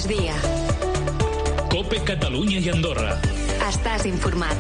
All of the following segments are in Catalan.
migdia. COPE Catalunya i Andorra. Estàs informat.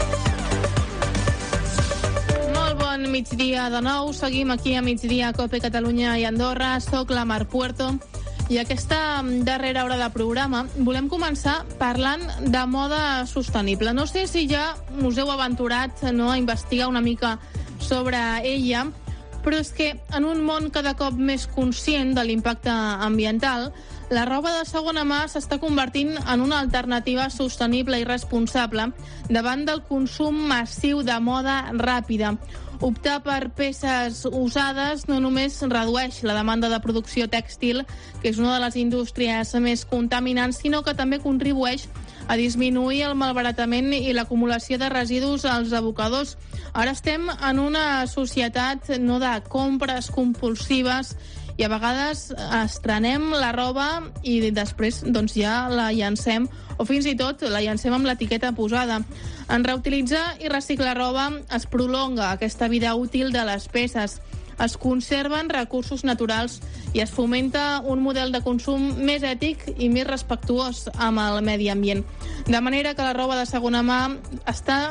Molt bon migdia de nou. Seguim aquí a migdia a COPE Catalunya i Andorra. Soc la Mar Puerto. I aquesta darrera hora de programa volem començar parlant de moda sostenible. No sé si ja us heu aventurat a investigar una mica sobre ella, però és que en un món cada cop més conscient de l'impacte ambiental, la roba de segona mà s'està convertint en una alternativa sostenible i responsable davant del consum massiu de moda ràpida. Optar per peces usades no només redueix la demanda de producció tèxtil, que és una de les indústries més contaminants, sinó que també contribueix a disminuir el malbaratament i l'acumulació de residus als abocadors. Ara estem en una societat no de compres compulsives i a vegades estrenem la roba i després ja la llancem, o fins i tot la llancem amb l'etiqueta posada. En reutilitzar i reciclar roba es prolonga aquesta vida útil de les peces, es conserven recursos naturals i es fomenta un model de consum més ètic i més respectuós amb el medi ambient. De manera que la roba de segona mà està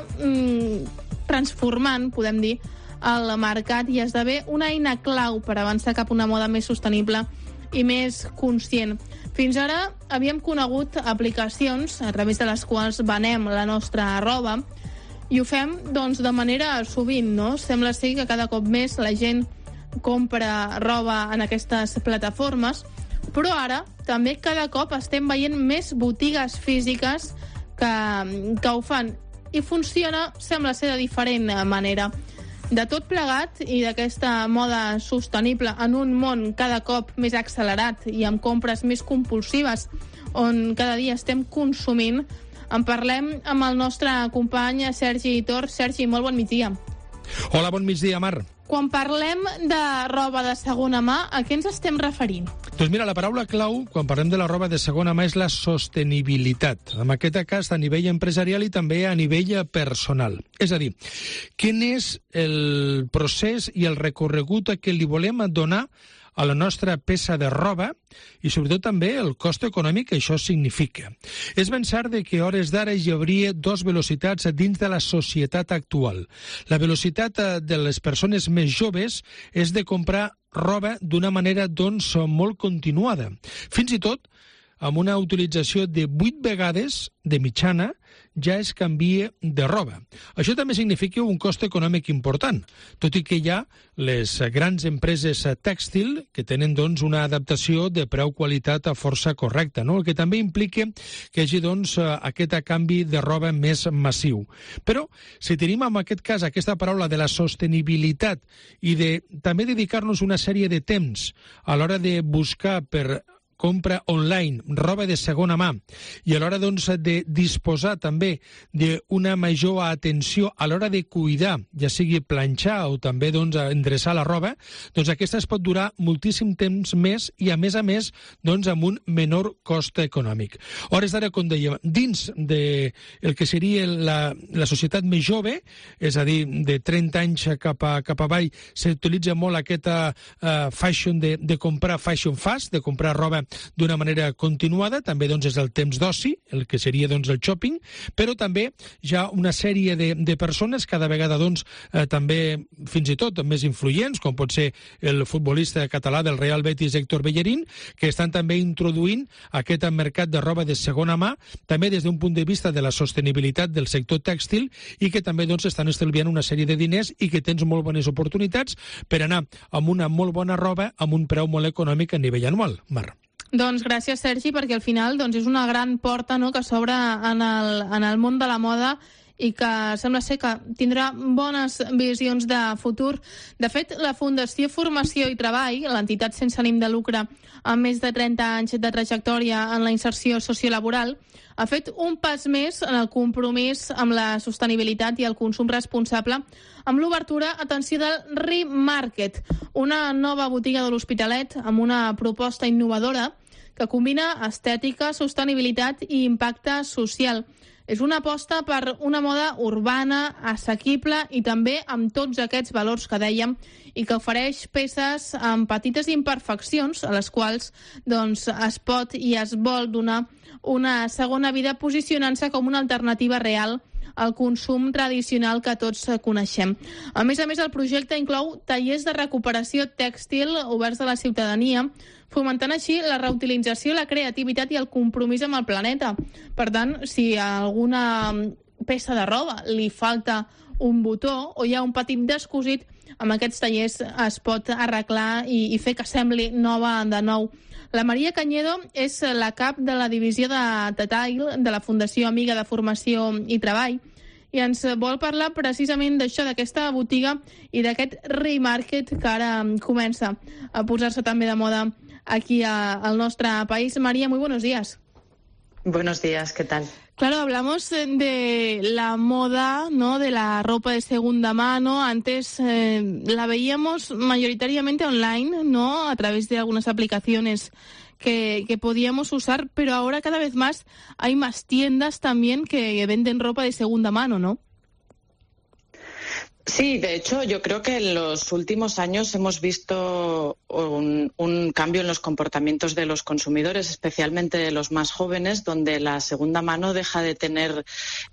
transformant, podem dir, el mercat i esdevé una eina clau per avançar cap a una moda més sostenible i més conscient. Fins ara havíem conegut aplicacions a través de les quals venem la nostra roba i ho fem de manera sovint, no? Sembla ser que cada cop més la gent compra roba en aquestes plataformes, però ara també cada cop estem veient més botigues físiques que ho fan i funciona, sembla ser, de diferent manera. De tot plegat i d'aquesta moda sostenible en un món cada cop més accelerat i amb compres més compulsives on cada dia estem consumint, en parlem amb el nostre company Sergi Tor. Sergi, molt bon migdia. Hola, bon migdia, Mar. Quan parlem de roba de segona mà, a què ens estem referint? Doncs mira, la paraula clau, quan parlem de la roba de segona mà, és la sostenibilitat. En aquest cas, a nivell empresarial i també a nivell personal. És a dir, quin és el procés i el recorregut que li volem donar a la nostra peça de roba i sobretot també el cost econòmic que això significa. És ben cert que a hores d'ara hi hauria dues velocitats dins de la societat actual. La velocitat de les persones més joves és de comprar roba d'una manera, molt continuada. Fins i tot amb una utilització de 8 vegades de mitjana ja es canvia de roba. Això també significa un cost econòmic important, tot i que hi ha les grans empreses tèxtil que tenen una adaptació de preu-qualitat força correcta, no? El que també implica que hi hagi aquest canvi de roba més massiu. Però si tenim en aquest cas aquesta paraula de la sostenibilitat i de també dedicar-nos una sèrie de temps a l'hora de buscar per compra online, roba de segona mà, i a l'hora de disposar també d'una major atenció a l'hora de cuidar, ja sigui planxar o també endreçar la roba, aquesta es pot durar moltíssim temps més i a més amb un menor cost econòmic. A hores d'ara, com dèiem, dins de el que seria la societat més jove, és a dir, de 30 anys cap avall, s'utilitza molt aquesta fashion de comprar fashion fast, de comprar roba d'una manera continuada, també és el temps d'oci, el que seria el shopping, però també hi ha una sèrie de persones, cada vegada també fins i tot més influents, com pot ser el futbolista català del Real Betis, Héctor Bellerín, que estan també introduint aquest mercat de roba de segona mà, també des d'un punt de vista de la sostenibilitat del sector tèxtil i que també estan estalviant una sèrie de diners i que tens molt bones oportunitats per anar amb una molt bona roba amb un preu molt econòmic a nivell anual. Mar. Doncs gràcies, Sergi, perquè al final és una gran porta que s'obre en el món de la moda i que sembla ser que tindrà bones visions de futur. De fet, la Fundació Formació i Treball, l'entitat sense ànim de lucre amb més de 30 anys de trajectòria en la inserció sociolaboral, ha fet un pas més en el compromís amb la sostenibilitat i el consum responsable amb l'obertura, atenció, del Remarket, una nova botiga de l'Hospitalet amb una proposta innovadora que combina estètica, sostenibilitat i impacte social. És una aposta per una moda urbana, assequible i també amb tots aquests valors que dèiem, i que ofereix peces amb petites imperfeccions a les quals es pot i es vol donar una segona vida posicionant-se com una alternativa real al consum tradicional que tots coneixem. A més, el projecte inclou tallers de recuperació tèxtil oberts a la ciutadania, fomentant així la reutilització, la creativitat i el compromís amb el planeta. Per tant, si a alguna peça de roba li falta un botó o hi ha un petit descosit, amb aquests tallers es pot arreglar i fer que sembli nova de nou. La Maria Cañedo és la cap de la divisió de Detail de la Fundació Amiga de Formació i Treball i ens vol parlar precisament d'això, d'aquesta botiga i d'aquest remarket que ara comença a posar-se també de moda aquí al nostre país. María, muy buenos días. Buenos días, ¿qué tal? Claro, hablamos de la moda, ¿no?, de la ropa de segunda mano. Antes la veíamos mayoritariamente online, ¿no?, a través de algunas aplicaciones que podíamos usar, pero ahora cada vez más hay más tiendas también que venden ropa de segunda mano, ¿no? Sí, de hecho, yo creo que en los últimos años hemos visto un cambio en los comportamientos de los consumidores, especialmente de los más jóvenes, donde la segunda mano deja de tener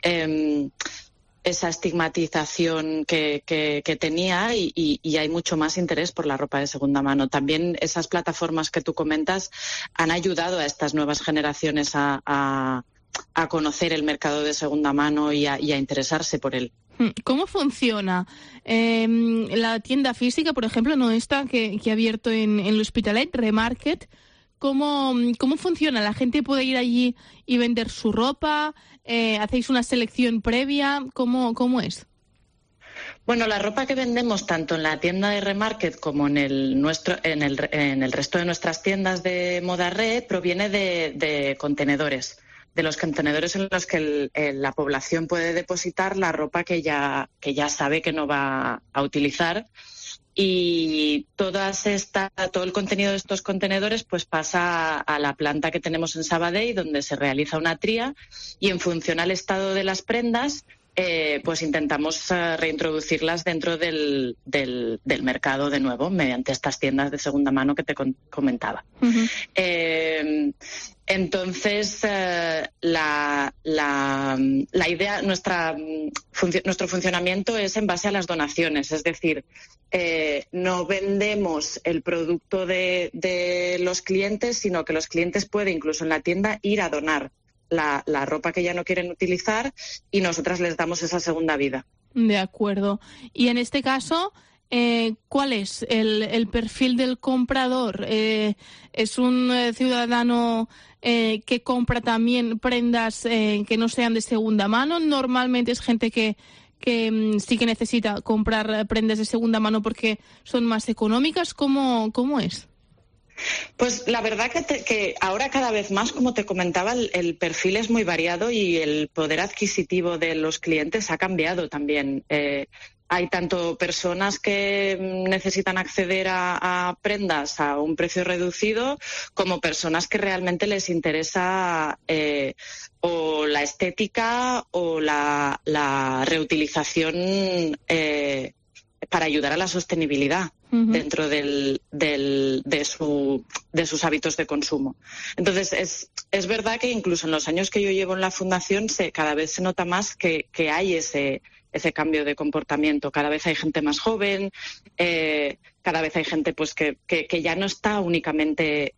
esa estigmatización que tenía y hay mucho más interés por la ropa de segunda mano. También esas plataformas que tú comentas han ayudado a estas nuevas generaciones a conocer el mercado de segunda mano y a interesarse por él. ¿Cómo funciona la tienda física, por ejemplo, no esta que ha abierto en l'Hospitalet, Remarket? ¿Cómo funciona? ¿La gente puede ir allí y vender su ropa? ¿Hacéis una selección previa? ¿Cómo es? Bueno, la ropa que vendemos tanto en la tienda de Remarket como en el resto de nuestras tiendas de moda red proviene de contenedores. De los contenedores en los que la población puede depositar la ropa que ya sabe que no va a utilizar, y todo el contenido de estos contenedores pues pasa a la planta que tenemos en Sabadell, donde se realiza una tría y en función al estado de las prendas pues intentamos reintroducirlas dentro del mercado de nuevo mediante estas tiendas de segunda mano que te comentaba. Uh-huh. Entonces, la idea, nuestro funcionamiento es en base a las donaciones, es decir, no vendemos el producto de los clientes, sino que los clientes pueden incluso en la tienda ir a donar la ropa que ya no quieren utilizar y nosotras les damos esa segunda vida. De acuerdo. Y en este caso, ¿cuál es el perfil del comprador? ¿Es un ciudadano que compra también prendas que no sean de segunda mano? Normalmente es gente que sí que necesita comprar prendas de segunda mano porque son más económicas. ¿Cómo es? Pues la verdad que ahora cada vez más, como te comentaba, el perfil es muy variado y el poder adquisitivo de los clientes ha cambiado también. Hay tanto personas que necesitan acceder a prendas a un precio reducido como personas que realmente les interesa o la estética o la reutilización para ayudar a la sostenibilidad dentro de sus hábitos de consumo. Entonces, es verdad que incluso en los años que yo llevo en la Fundación cada vez se nota más que hay ese cambio de comportamiento. Cada vez hay gente más joven, cada vez hay gente pues que ya no está únicamente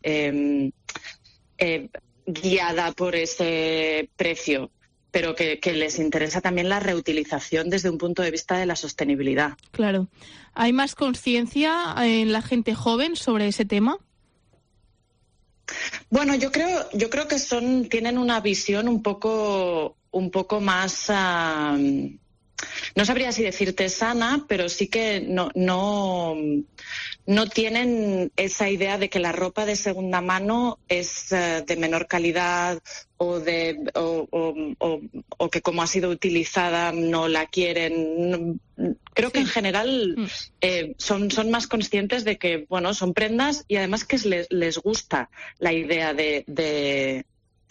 guiada por ese precio, pero que les interesa también la reutilización desde un punto de vista de la sostenibilidad. Claro. ¿Hay más conciencia en la gente joven sobre ese tema? Bueno, yo creo que tienen una visión un poco más, no sabría si decirte sana, pero sí que no no tienen esa idea de que la ropa de segunda mano es de menor calidad o que como ha sido utilizada no la quieren. Creo que en general son más conscientes de que, bueno, son prendas y además que les gusta la idea de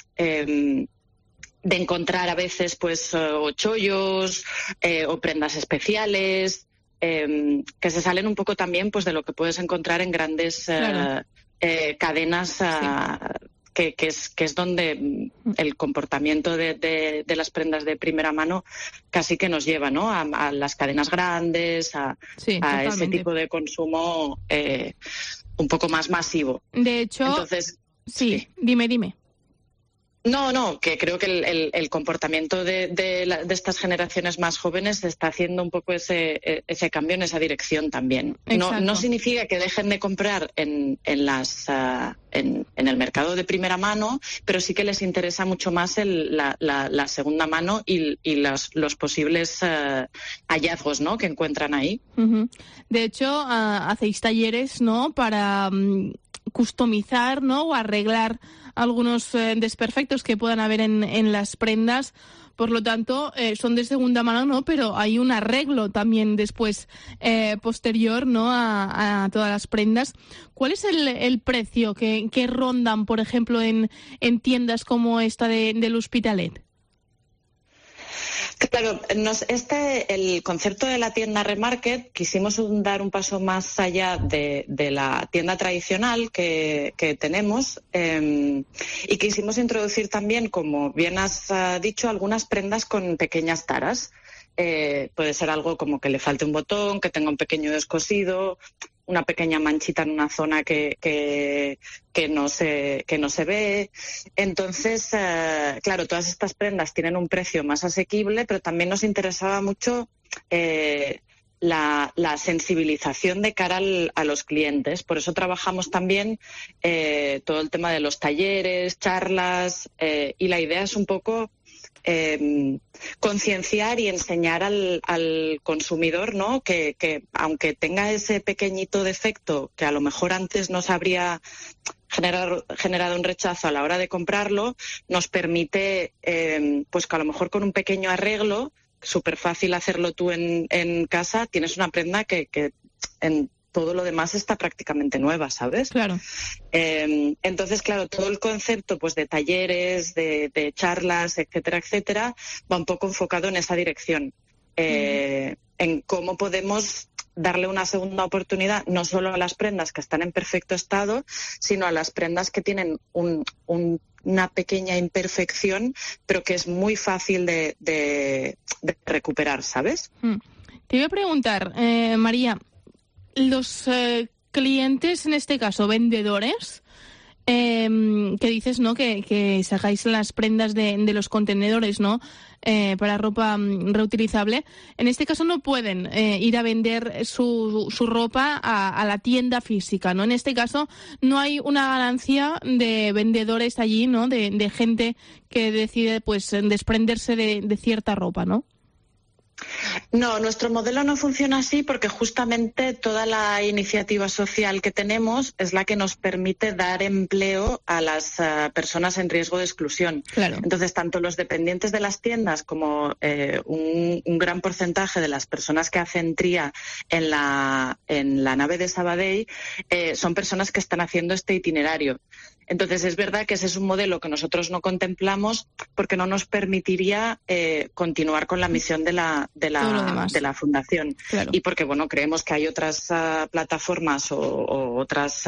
encontrar a veces pues o chollos o prendas especiales que se salen un poco también pues de lo que puedes encontrar en grandes cadenas que es donde el comportamiento de las prendas de primera mano casi que nos lleva, ¿no? A las cadenas grandes, a ese tipo de consumo un poco más masivo. De hecho, entonces, sí. Dime. No, que creo que el comportamiento de estas generaciones más jóvenes está haciendo un poco ese cambio en esa dirección también. No significa que dejen de comprar en el mercado de primera mano, pero sí que les interesa mucho más la segunda mano y los posibles hallazgos, ¿no?, que encuentran ahí. Uh-huh. De hecho, hacéis talleres, ¿no?, para customizar, ¿no?, o arreglar algunos desperfectos que puedan haber en las prendas. Por lo tanto, son de segunda mano, ¿no? Pero hay un arreglo también después posterior, ¿no?, a todas las prendas. ¿Cuál es el precio que rondan, por ejemplo, en tiendas como esta del Hospitalet? Claro, el concepto de la tienda Remarket quisimos dar un paso más allá de la tienda tradicional que tenemos y quisimos introducir también, como bien has dicho, algunas prendas con pequeñas taras. Puede ser algo como que le falte un botón, que tenga un pequeño descosido, una pequeña manchita en una zona que no se ve. Entonces, claro, todas estas prendas tienen un precio más asequible, pero también nos interesaba mucho la sensibilización de cara a los clientes. Por eso trabajamos también todo el tema de los talleres, charlas, y la idea es un poco concienciar y enseñar al consumidor, ¿no?, que aunque tenga ese pequeñito defecto que a lo mejor antes nos habría generado un rechazo a la hora de comprarlo, nos permite pues que a lo mejor con un pequeño arreglo, súper fácil hacerlo tú en casa, tienes una prenda que en todo lo demás está prácticamente nueva, ¿sabes? Claro. Entonces, claro, todo el concepto pues de talleres, de charlas, etcétera, va un poco enfocado en esa dirección. En cómo podemos darle una segunda oportunidad no solo a las prendas que están en perfecto estado, sino a las prendas que tienen una pequeña imperfección, pero que es muy fácil de recuperar, ¿sabes? Te iba a preguntar, María, los clientes, en este caso vendedores, que dices, ¿no?, que sacáis las prendas de los contenedores, ¿no?, para ropa reutilizable. En este caso no pueden ir a vender su ropa a la tienda física, ¿no? En este caso no hay una ganancia de vendedores allí, ¿no?, de gente que decide pues desprenderse de cierta ropa, ¿no? No, nuestro modelo no funciona así porque justamente toda la iniciativa social que tenemos es la que nos permite dar empleo a las personas en riesgo de exclusión. Claro. Entonces, tanto los dependientes de las tiendas como un gran porcentaje de las personas que hacen tría en la nave de Sabadell son personas que están haciendo este itinerario. Entonces, es verdad que ese es un modelo que nosotros no contemplamos porque no nos permitiría continuar con la misión de la fundación. Claro. Y porque, bueno, creemos que hay otras plataformas o otras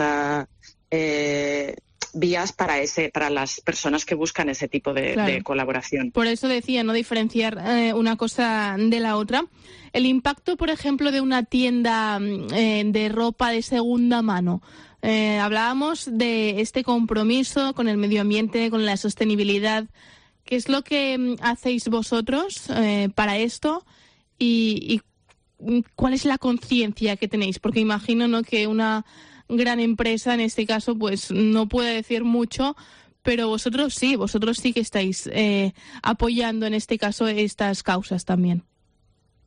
vías para las personas que buscan ese tipo de colaboración. Por eso decía, no diferenciar una cosa de la otra. El impacto, por ejemplo, de una tienda de ropa de segunda mano. Hablábamos de este compromiso con el medio ambiente, con la sostenibilidad. ¿Qué es lo que hacéis vosotros para esto? Y ¿cuál es la conciencia que tenéis? Porque imagino, ¿no?, que una gran empresa, en este caso, pues no puede decir mucho, pero vosotros sí que estáis apoyando, en este caso, estas causas también.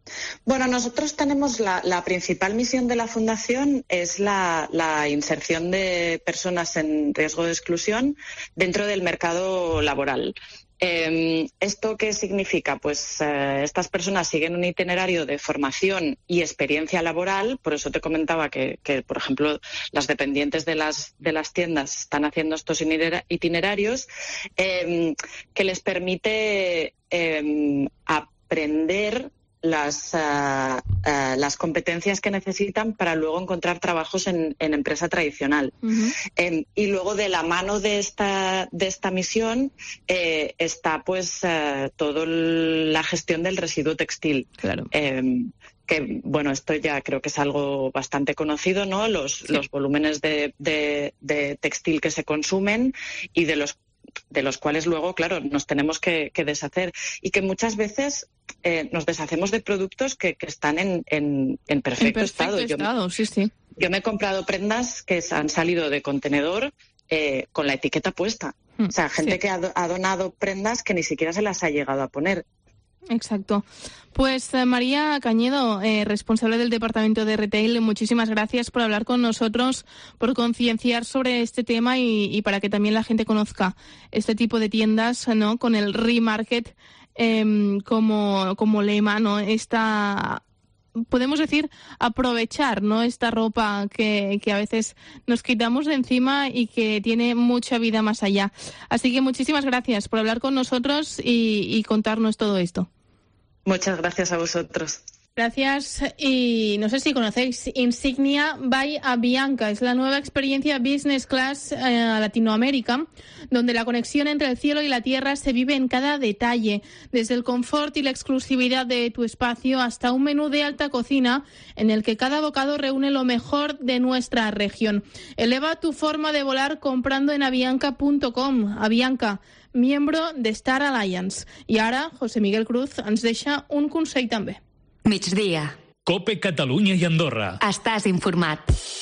Bueno, nosotros tenemos la principal misión de la Fundación es la inserción de personas en riesgo de exclusión dentro del mercado laboral. ¿Esto qué significa? Pues estas personas siguen un itinerario de formación y experiencia laboral, por eso te comentaba que por ejemplo, las dependientes de las tiendas están haciendo estos itinerarios que les permite aprender las competencias que necesitan para luego encontrar trabajos en empresa tradicional. Uh-huh. Y luego de la mano de esta misión está pues toda la gestión del residuo textil. Claro. Que bueno, esto ya creo que es algo bastante conocido, ¿no? Los volúmenes de textil que se consumen y de los cuales luego, claro, nos tenemos que deshacer y que muchas veces nos deshacemos de productos que están en perfecto estado. Yo me he comprado prendas que han salido de contenedor con la etiqueta puesta. O sea, gente que ha donado prendas que ni siquiera se las ha llegado a poner. Exacto. Pues María Cañedo, responsable del Departamento de Retail, muchísimas gracias por hablar con nosotros, por concienciar sobre este tema y para que también la gente conozca este tipo de tiendas, ¿no? Con el Remarket como lema, ¿no? Podemos decir, aprovechar, ¿no? Esta ropa que a veces nos quitamos de encima y que tiene mucha vida más allá. Así que muchísimas gracias por hablar con nosotros y contarnos todo esto. Muchas gracias a vosotros. Gracias. Y no sé si conocéis Insignia by Avianca. Es la nueva experiencia Business Class a Latinoamérica, donde la conexión entre el cielo y la tierra se vive en cada detalle, desde el confort y la exclusividad de tu espacio hasta un menú de alta cocina en el que cada bocado reúne lo mejor de nuestra región. Eleva tu forma de volar comprando en avianca.com. Avianca, miembro de Star Alliance. I ara, José Miguel Cruz ens deixa un consell també. Migdia. COPE Catalunya i Andorra. Estàs informat.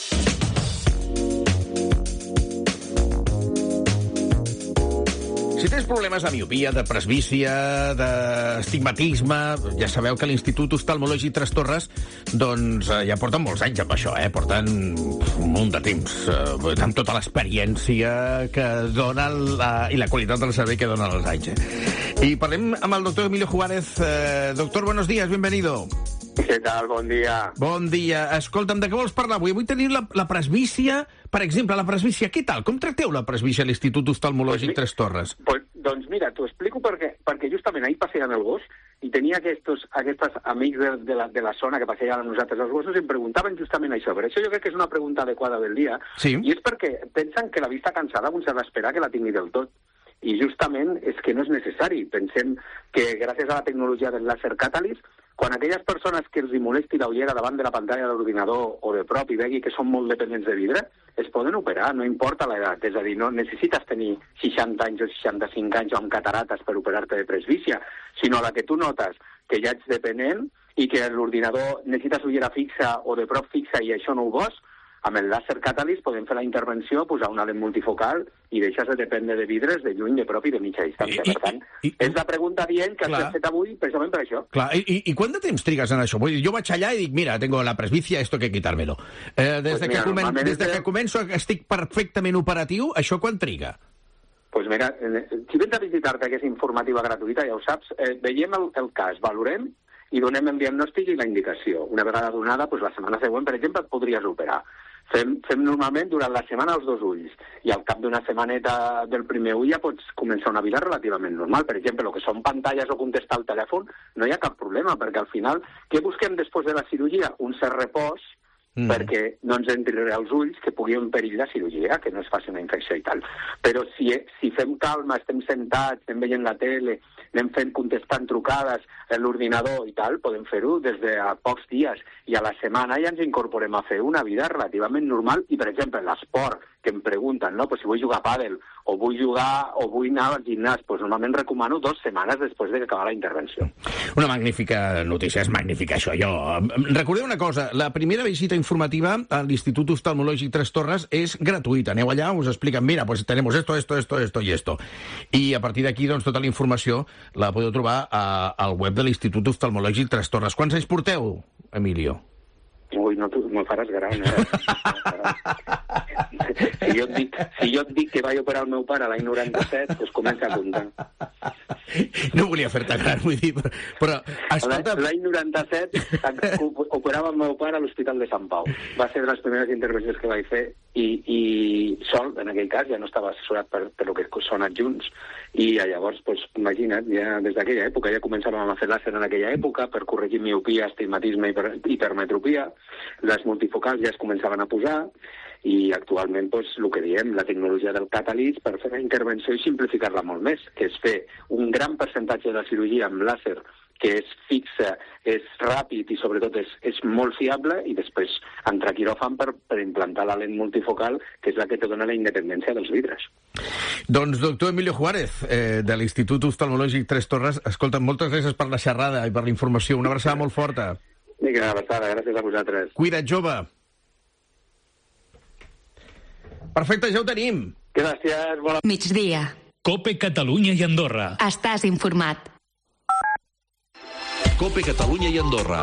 Si tens problemes de miopia, de presbícia, d'astigmatisme, ja sabeu que l'Institut Oftalmològic Tres Torres doncs ja porten molts anys amb això, porten un munt de temps, amb tota l'experiència que dona i la qualitat del servei que donen els anys. I parlem amb el doctor Emilio Juárez. Doctor, buenos días, bienvenido. Què tal? Bon dia. Bon dia. Escolta'm, de què vols parlar avui? Avui tenim la presbícia, per exemple, la presbícia. Què tal? Com tracteu la presbícia a l'Institut Oftalmològic Tres Torres? Doncs mira, t'ho explico perquè justament ahir passejant el gos i tenia aquests amics de la zona que passejaven amb nosaltres els gossos i em preguntaven justament això. Per això jo crec que és una pregunta adequada del dia. Sí. I és perquè pensen que la vista cansada un s'ha d'esperar que la tingui del tot. I justament és que no és necessari. Pensem que gràcies a la tecnologia del láser Catalyst, quan aquelles persones que els molesti la ullera davant de la pantalla de l'ordinador o de prop i vegi que són molt dependents de vidre, es poden operar, no importa l'edat. És a dir, no necessites tenir 60 anys o 65 anys o amb catarates per operar-te de presbícia, sinó la que tu notes que ja ets dependent i que l'ordinador necessites ullera fixa o de prop fixa i això no ho vols, amb el láser Catalyst podem fer la intervenció, posar una lent multifocal i deixes de dependre de vidres de lluny, de prop i de mitja distància. Per tant, és la pregunta dient que has fet avui precisament per això. Clar, i quant de temps trigues en això? Vull dir, jo vaig allà i dic, mira, tengo la presbicia, esto hay que quitármelo. Des que començo estic perfectament operatiu, això quan triga? Doncs mira, si vens a visitar-te aquesta informativa gratuïta, ja ho saps, veiem el cas, valorem i donem el diagnòstic i la indicació. Una vegada donada, doncs la setmana següent, per exemple, et podries operar. Fem normalment durant la setmana els dos ulls i al cap d'una setmaneta del primer ull ja pots començar una vida relativament normal. Per exemple, el que són pantalles o contestar al telèfon no hi ha cap problema, perquè al final què busquem després de la cirurgia? Un cert repòs perquè no ens entri als ulls que pugui en perill la cirurgia, que no es faci una infecció i tal. Però si fem calma, estem sentats, estem veient la tele, anem contestant trucades a l'ordinador i tal, podem fer-ho des de pocs dies i a la setmana ja ens incorporem a fer una vida relativament normal i, per exemple, l'esport, que em pregunten, no? Pues si vull jugar a pàdel o vull anar al gimnàs, pues normalment recomano 2 setmanes després d'acabar la intervenció. Una magnífica notícia, és magnífica això. Recordeu una cosa, la primera visita informativa a l'Institut Oftalmològic Tres Torres és gratuïta. Aneu allà, us expliquen, mira, pues tenemos esto y esto. I a partir d'aquí, doncs, tota la informació la podeu trobar al web de l'Institut Oftalmològic Tres Torres. Quants anys porteu, Emilio? Ui, no, tu me'l faràs gran, eh? Si jo et dic que vaig operar el meu pare l'any 97, doncs comença a comptar. No volia fer-te gran, vull dir, però escolta... L'any 97 operava el meu pare a l'Hospital de Sant Pau. Va ser de les primeres intervencions que vaig fer i sol, en aquell cas, ja no estava assessorat per el que són adjunts, i llavors, doncs, imagina't, ja des d'aquella època, ja començàvem a fer làser en aquella època per corregir miopia, astigmatisme i hipermetropia, les multifocals ja es començaven a posar, i actualment, doncs, el que diem, la tecnologia del catàlisi per fer la intervenció i simplificar-la molt més, que és fer un gran percentatge de la cirurgia amb làser que és fixa, és ràpid i sobretot és molt fiable, i després entrar a quiròfan per implantar la lent multifocal, que és la que te dona la independència dels vidres. Doncs, doctor Emilio Juárez, de l'Institut Oftalmològic Tres Torres, escolta, moltes gràcies per la xerrada i per la informació. Una abraçada molt forta. Vinga, una abraçada, gràcies a vosaltres. Cuida't, jove. Perfecte, ja ho tenim. Gràcies, bona... Migdia. COPE Catalunya i Andorra. Estàs informat. COPE Catalunya i Andorra.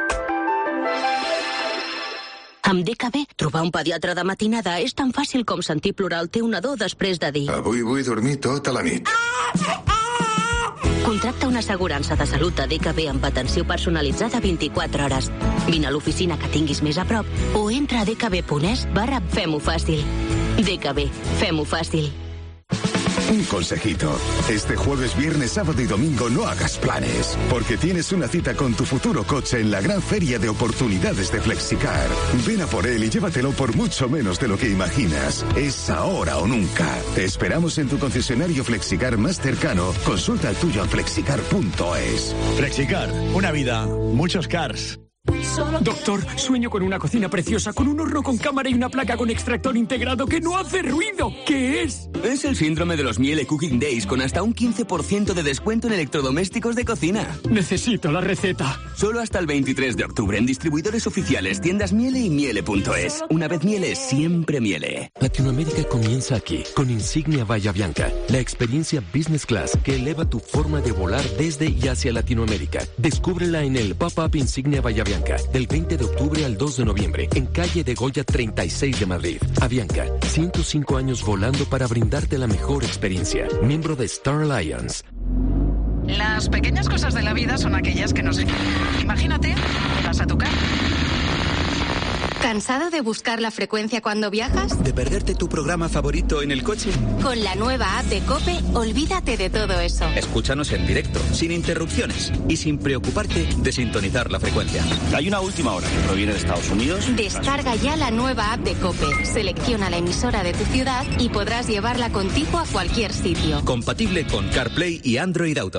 Amb DKB, trobar un pediatre de matinada és tan fàcil com sentir plorar el teu nadó després de dir: avui vull dormir tota la nit. Contracta una assegurança de salut de DKB amb atenció personalitzada 24 hores. Vine a l'oficina que tinguis més a prop o entra a dkb.es/Fem-ho fàcil. DKB, fem-ho fàcil. Un consejito. Este jueves, viernes, sábado y domingo no hagas planes, porque tienes una cita con tu futuro coche en la gran feria de oportunidades de Flexicar. Ven a por él y llévatelo por mucho menos de lo que imaginas. Es ahora o nunca. Te esperamos en tu concesionario Flexicar más cercano. Consulta el tuyo en flexicar.es. Flexicar, una vida, muchos cars. Doctor, sueño con una cocina preciosa, con un horno con cámara y una placa con extractor integrado que no hace ruido. ¿Qué es? Es el síndrome de los Miele Cooking Days, con hasta un 15% de descuento en electrodomésticos de cocina. Necesito la receta. Solo hasta el 23 de octubre en distribuidores oficiales, tiendas Miele y Miele.es. Una vez Miele, siempre Miele. Latinoamérica comienza aquí, con Insignia Bahía Blanca, la experiencia Business Class que eleva tu forma de volar desde y hacia Latinoamérica. Descúbrela en el Pop-Up Insignia Bahía Blanca, del 20 de octubre al 2 de noviembre, en calle de Goya 36 de Madrid. Avianca, 105 años volando para brindarte la mejor experiencia. Miembro de Star Alliance. Las pequeñas cosas de la vida son aquellas que nos... Imagínate, vas a tu casa. ¿Cansado de buscar la frecuencia cuando viajas? ¿De perderte tu programa favorito en el coche? Con la nueva app de COPE, olvídate de todo eso. Escúchanos en directo, sin interrupciones y sin preocuparte de sintonizar la frecuencia. Hay una última hora que proviene de Estados Unidos. Descarga ya la nueva app de COPE. Selecciona la emisora de tu ciudad y podrás llevarla contigo a cualquier sitio. Compatible con CarPlay y Android Auto.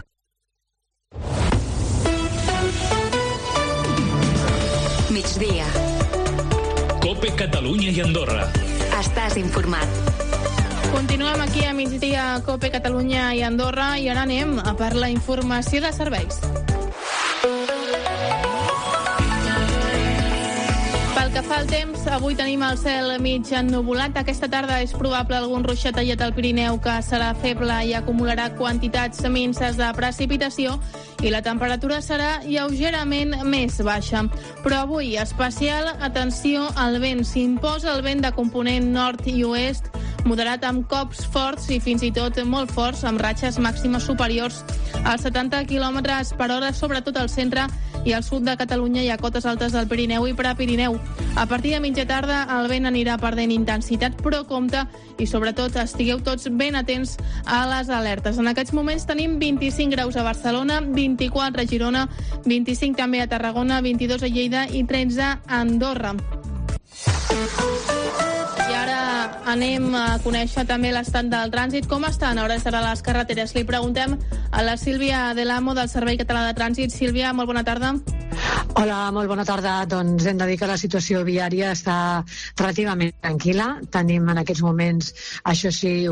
Migdia. COPE Catalunya i Andorra. Estàs informat. Continuem aquí a Migdia, COPE Catalunya i Andorra, i ara anem a per la informació de serveis. Pel que fa al temps, avui tenim el cel mig ennuvolat. Aquesta tarda és probable algun ruixat tallat al Pirineu que serà feble i acumularà quantitats minses de precipitació, i la temperatura serà lleugerament més baixa. Però avui, especial atenció al vent. S'imposa el vent de component nord i oest, moderat amb cops forts i fins i tot molt forts, amb ratxes màximes superiors als 70 km per hora, sobretot al centre i al sud de Catalunya i a cotes altes del Pirineu i Prepirineu. A partir de mitja tarda el vent anirà perdent intensitat, però compte i sobretot estigueu tots ben atents a les alertes. En aquests moments tenim 25 graus a Barcelona, 24 a Girona, 25 també a Tarragona, 22 a Lleida i 13 a Andorra. I ara anem a conèixer també l'estat del trànsit. Com estan a hores d'ara les carreteres? Li preguntem a la Sílvia de l'Amo del Servei Català de Trànsit. Sílvia, molt bona tarda. Hola, molt bona tarda. Doncs hem de dir que la situació viària està relativament tranquil·la. Tenim en aquests moments, això sí,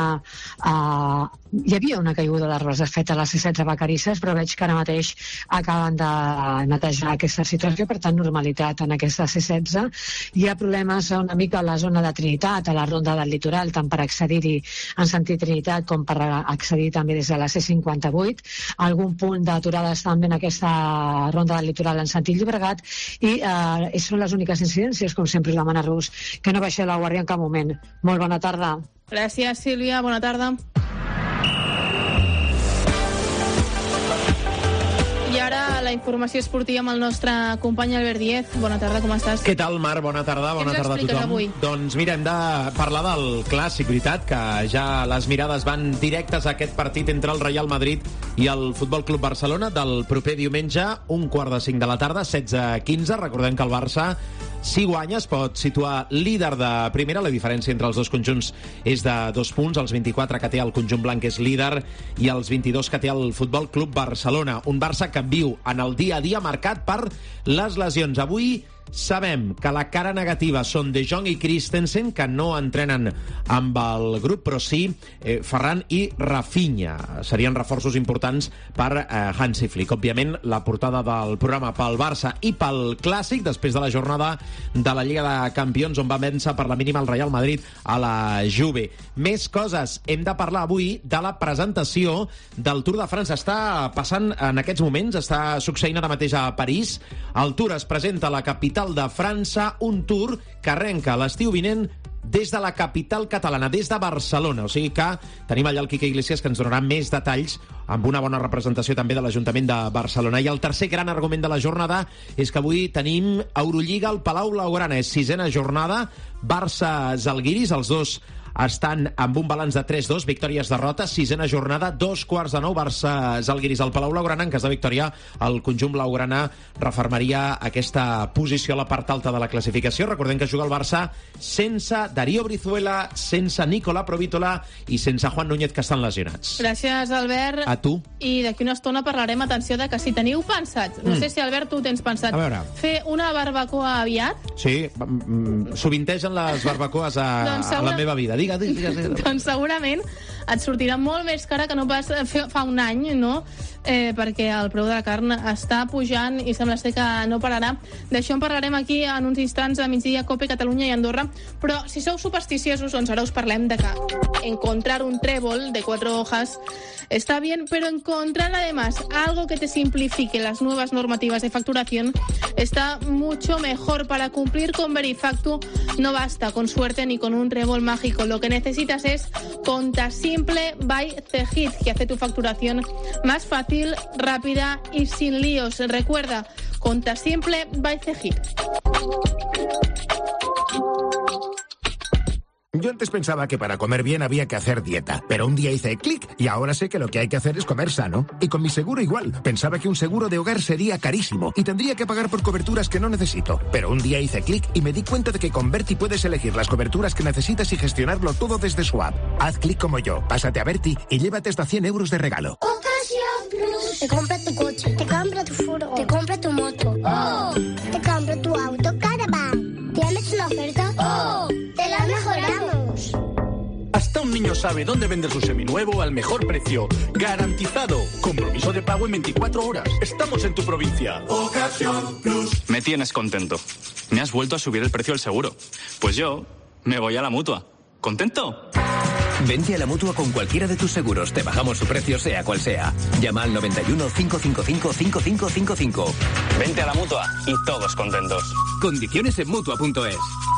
hi havia una caiguda d'arbres de fet a les C16 Vacarisses, però veig que ara mateix acaben de netejar aquesta situació, per tant, normalitat en aquesta C16. Hi ha problemes una mica a la zona de Trinitat, a la ronda del litoral, tant per accedir-hi en sentit Trinitat com per accedir també des de la C58. Algun punt d'aturades també en aquesta ronda del litoral en sentit Llobregat i són les úniques incidències, com sempre, demana Rus, que no baixeu la guàrdia en cap moment. Molt bona tarda. Gràcies, Sílvia. Bona tarda. I ara la informació esportiva amb el nostre company Albert Díez. Bona tarda, com estàs? Què tal, Marc? Bona tarda, bona tarda a tothom. Avui? Doncs mira, hem de parlar del clàssic, veritat, que ja les mirades van directes a aquest partit entre el Real Madrid i el Futbol Club Barcelona del proper diumenge, 1:45 de la tarda, 16:15. Recordem que el Barça, si guanya, es pot situar líder de primera. La diferència entre els dos conjunts és de 2 punts. Els 24 que té el conjunt blanc és líder i els 22 que té el Futbol Club Barcelona. Un Barça que viu en el dia a dia marcat per les lesions. Avui sabem que la cara negativa són De Jong i Christensen, que no entrenen amb el grup, però sí Ferran i Rafinha. Serien reforços importants per Hansi Flick. Òbviament, la portada del programa pel Barça i pel Clàssic, després de la jornada de la Lliga de Campions, on va vèncer per la mínima el Real Madrid a la Juve. Més coses. Hem de parlar avui de la presentació del Tour de França. Està passant en aquests moments, està succeint ara mateix a París. El Tour es presenta a la capital de França, un Tour que arrenca l'estiu vinent des de la capital catalana, des de Barcelona. O sigui que tenim allà el Quique Iglesias, que ens donarà més detalls amb una bona representació també de l'Ajuntament de Barcelona. I el tercer gran argument de la jornada és que avui tenim Eurolliga al Palau Blaugrana. És 6ª jornada, Barça-Zalgiris, els dos estan amb un balanç de 3-2, victòries-derrotes, 6ª jornada, 8:45, Barça-Zalgiris al Palau Blaugrana. En cas de victòria, el conjunt blaugrana refermaria aquesta posició a la part alta de la classificació. Recordem que juga el Barça sense Darío Brizuela, sense Nicolà Provítola i sense Juan Núñez, que estan lesionats. Gràcies, Albert. A tu. I d'aquí una estona parlarem, atenció, de que si teniu pensat, no sé si, Albert, tu tens pensat, fer una barbacoa aviat. Sí, sovintegen les barbacoes a la meva vida. Digues. Doncs segurament et sortirà molt més cara que no pas fa un any, no? Perquè el preu de la carn està pujant i sembla ser que no pararà. D'això en parlarem aquí en uns instants a migdia, COPE, Catalunya i Andorra. Però si sou supersticiosos, doncs ara us parlem de que encontrar un trébol de 4 hojas está bien, pero encontrar además algo que te simplifique las nuevas normativas de facturación está mucho mejor. Para cumplir con Verifactu no basta con suerte ni con un trébol mágico. Lo que necesitas es Contasimple by Cegid, que hace tu facturación más fácil, rápida y sin líos. Recuerda, Contasimple by Cegid. Yo antes pensaba que para comer bien había que hacer dieta, pero un día hice clic y ahora sé que lo que hay que hacer es comer sano. Y con mi seguro igual. Pensaba que un seguro de hogar sería carísimo y tendría que pagar por coberturas que no necesito. Pero un día hice clic y me di cuenta de que con Berti puedes elegir las coberturas que necesitas y gestionarlo todo desde su app. Haz clic como yo, pásate a Berti y llévate hasta 100 euros de regalo. Ocasión Plus. Te compra tu coche, te compra tu furgo, te compra tu moto. ¡Oh! Te compra tu auto Caravan. ¿Tienes una oferta? ¡Oh! ¡Te la mejoramos! Hasta un niño sabe dónde vender su seminuevo al mejor precio. ¡Garantizado! Compromiso de pago en 24 horas. Estamos en tu provincia. Ocasión Plus. Me tienes contento. Me has vuelto a subir el precio del seguro. Pues yo me voy a la Mutua. ¿Contento? Vente a la Mutua con cualquiera de tus seguros. Te bajamos su precio, sea cual sea. Llama al 91 555 5555. Vente a la Mutua y todos contentos. Condiciones en Mutua.es.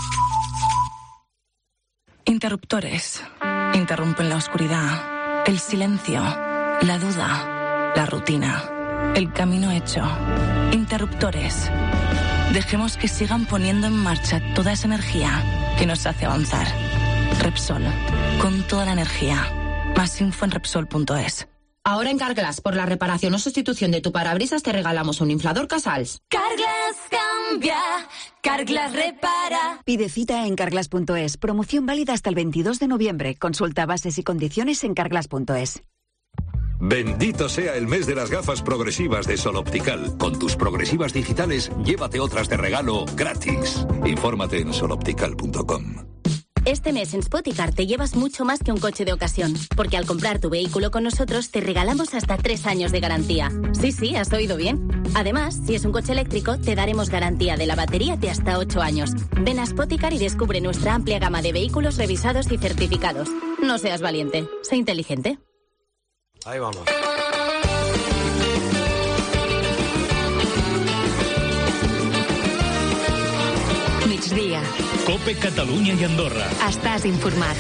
Interruptores. Interrumpen la oscuridad, el silencio, la duda, la rutina, el camino hecho. Interruptores. Dejemos que sigan poniendo en marcha toda esa energía que nos hace avanzar. Repsol. Con toda la energía. Más info en Repsol.es. Ahora en Carglass, por la reparación o sustitución de tu parabrisas, te regalamos un inflador Casals. Carglass cambia, Carglass repara. Pide cita en Carglass.es. Promoción válida hasta el 22 de noviembre. Consulta bases y condiciones en Carglass.es. Bendito sea el mes de las gafas progresivas de Sol Optical. Con tus progresivas digitales, llévate otras de regalo gratis. Infórmate en soloptical.com. Este mes en Spoticar te llevas mucho más que un coche de ocasión, porque al comprar tu vehículo con nosotros te regalamos hasta 3 años de garantía. Sí, has oído bien. Además, si es un coche eléctrico, te daremos garantía de la batería de hasta 8 años. Ven a Spoticar y descubre nuestra amplia gama de vehículos revisados y certificados. No seas valiente, sé inteligente. Ahí vamos. Migdia. Cope Catalunya i Andorra. Estàs informat.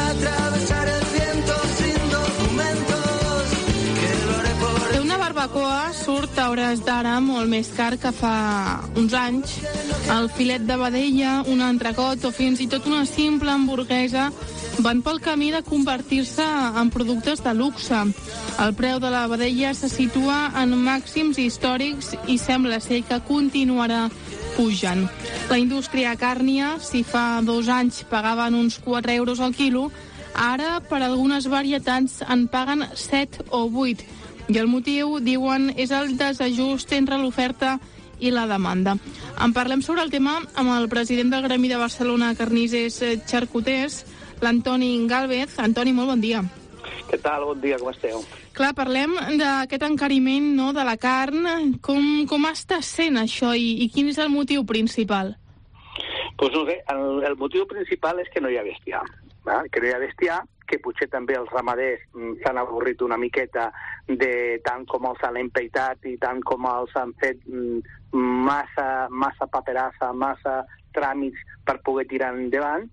Una barbacoa surt a hores d'ara molt més car que fa uns anys. El filet de vedella, un entrecot o fins i tot una simple hamburguesa van pel camí de convertir-se en productes de luxe. El preu de la vedella se situa en màxims històrics i sembla ser que continuarà pujant. La indústria càrnia, si fa 2 anys pagaven uns 4 euros al quilo, ara per algunes varietats en paguen 7 o 8. I el motiu, diuen, és el desajust entre l'oferta i la demanda. En parlem sobre el tema amb el president del Gremi de Barcelona Carnissers Xarcuters, l'Antoni Gálvez. Antoni, molt bon dia. Què tal? Bon dia, com esteu? Clar, parlem d'aquest encariment, no, de la carn. Com està sent això i quin és el motiu principal? Doncs no sé, el motiu principal és que no hi ha bestiar. Que no hi ha bestiar, que potser també els ramaders s'han avorrit una miqueta de tant com els han empeitat i tant com els han fet massa paperassa, massa tràmits per poder tirar endavant.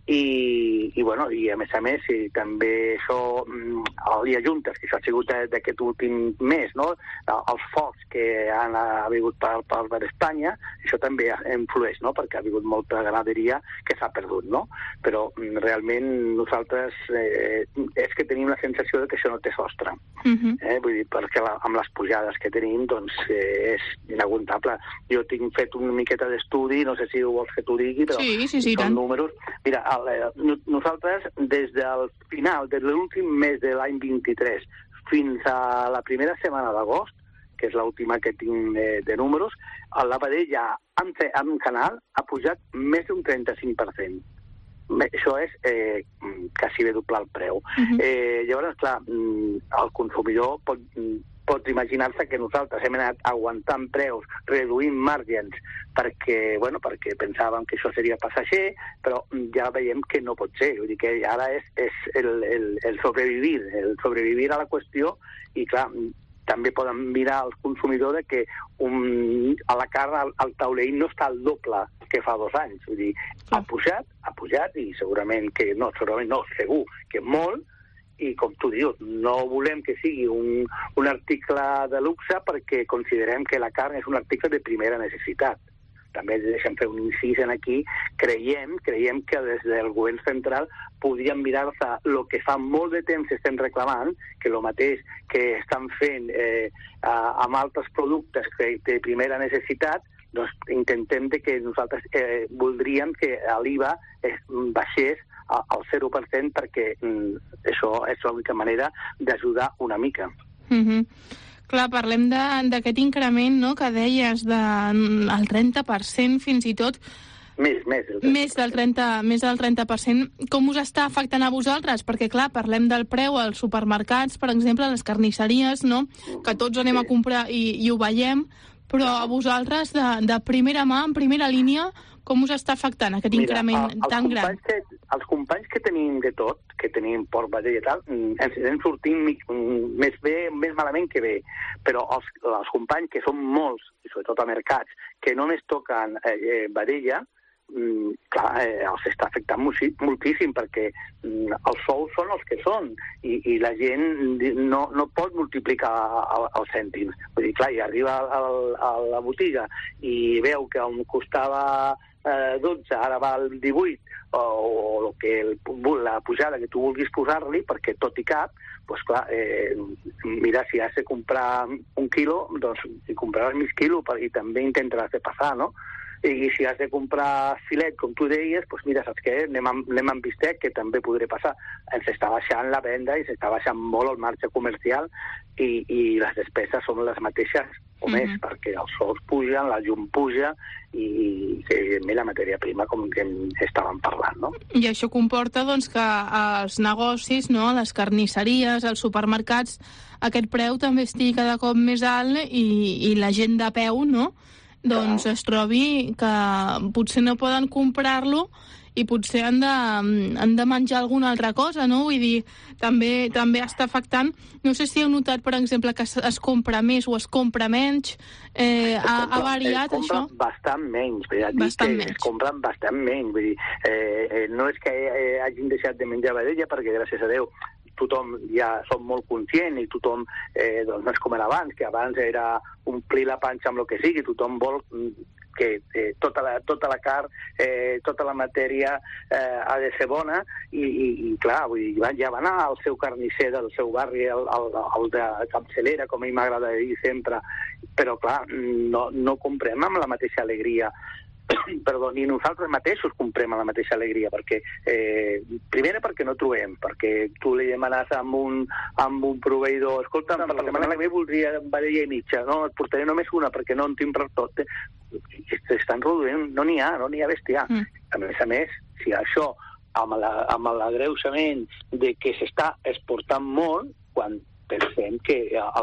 I a més, també això, hi ha juntes, que això ha sigut d'aquest últim mes, no? Els focs que han hagut per Espanya, això també influeix, no? Perquè ha hagut molta ganaderia que s'ha perdut, no? Però realment nosaltres és que tenim la sensació de que això no té sostre. Vull dir, perquè amb les pujades que tenim, doncs, és inaguantable. Jo tinc fet una miqueta d'estudi, no sé si ho vols que t'ho digui, però són números. Mira, nosaltres, des del final, des de l'últim mes de l'any 23 fins a la primera setmana d'agost, que és l'última que tinc de números, la vedella en canal ha pujat més d'un 35%. Això és quasi bé doblar el preu. Llavors, clar, el consumidor pots imaginar-se que nosaltres hem anat aguantant preus, reduint margens, perquè pensàvem que això seria passager, però ja veiem que no pot ser. Vull dir que ara és el sobrevivir a la qüestió i, clar, també poden mirar els consumidors que a la carn al taulell no està al doble que fa 2 anys. Vull dir, ha pujat i segurament segur que molt. I com tu dius, no volem que sigui un article de luxe perquè considerem que la carn és un article de primera necessitat. També deixem fer un incís en aquí. Creiem que des del govern central podien mirar-se el que fa molt de temps estem reclamant, que el mateix que estan fent amb altres productes de primera necessitat, doncs intentem que nosaltres voldríem que l'IVA baixés al 0% perquè això és l'única manera d'ajudar una mica. Clar, parlem d'aquest increment, no?, que deies, del 30% fins i tot. Més del 30%. Com us està afectant a vosaltres? Perquè, clar, parlem del preu als supermercats, per exemple, a les carnisseries, no?, que tots anem a comprar i ho veiem, però a vosaltres, de primera mà, en primera línia, com us està afectant aquest increment tan gran? Els companys que tenim de tot, que tenim porc, vedella i tal, ens anem sortint més malament que bé. Però els companys, que són molts, i sobretot a mercats, que només toquen vedella, clar, els està afectant moltíssim perquè els sous són els que són i la gent no pot multiplicar els cèntims. Vull dir, clar, i arriba a la botiga i veu que on costava 12, ara va al 18, o la pujada que tu vulguis posar-li, perquè tot i cap, doncs clar, mira, si has de comprar 1 quilo, doncs hi compraràs mig quilo i també intentaràs de passar, no? I si has de comprar filet, com tu deies, doncs mira, saps què? Anem amb bistec, que també podria passar. Ens està baixant la venda i s'està baixant molt el marge comercial i les despeses són les mateixes o més, perquè els sous pugen, la llum puja i evidentment la matèria prima, com que estàvem parlant, no? I això comporta doncs, que els negocis, no, les carnisseries, els supermercats, aquest preu també estigui cada cop més alt i la gent de peu, no?, doncs es trobi que potser no poden comprar-lo i potser han de menjar alguna altra cosa, no? Vull dir, també està afectant. No sé si heu notat, per exemple, que es compra més o es compra menys. Ha variat això? Es compra bastant menys. Es compren bastant menys. Vull dir, no és que hagin deixat de menjar vedella, perquè gràcies a Déu tothom ja som molt conscient i tothom doncs no és com era abans, que abans era omplir la panxa amb el que sigui, tothom vol que tota la carn, tota la matèria ha de ser bona i clar, vull dir, ja va anar al seu carnisser del seu barri, el de capçalera, com a mi m'agrada dir sempre, però clar, no comprem amb la mateixa alegria. Perdó, ni nosaltres mateixos comprem a la mateixa alegria, perquè primera perquè no trobem, perquè tu li demanes amb un proveïdor, escolta, per la setmana que ve voldria vedella i mitja, no, et portaré només una perquè no en tinc per tot. Estan reduint, no n'hi ha bestiar. A més, si això amb l'agreujament de que s'està exportant molt, quan pensem que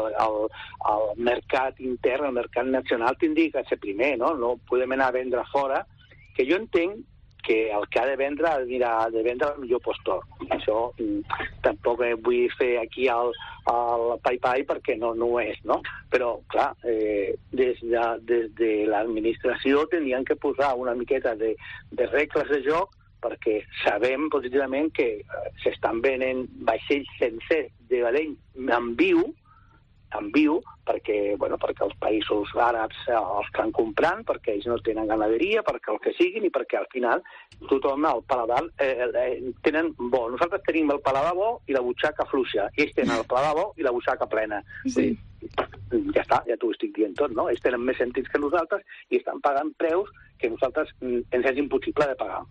el mercat intern, el mercat nacional tindria que ser primer, no podem anar a vendre fora, que jo entenc que el que ha de vendre ha de vendre el millor postor. Això tampoc vull fer aquí el pai-pai perquè no ho és, no? Però, clar, des de l'administració tindrien que posar una miqueta de regles de joc, perquè sabem positivament que s'estan venent vaixells sencers de vedell en viu, perquè els països àrabs els estan comprant, perquè ells no tenen ganaderia, perquè el que siguin, i perquè al final tothom al paladar tenen bo. Nosaltres tenim el paladar bo i la butxaca fluixa, i ells tenen el paladar bo i la butxaca plena. Sí. Ja està, ja t'ho estic dient tot, no? Ells tenen més sentits que nosaltres i estan pagant preus que nosaltres ens és impossible de pagar.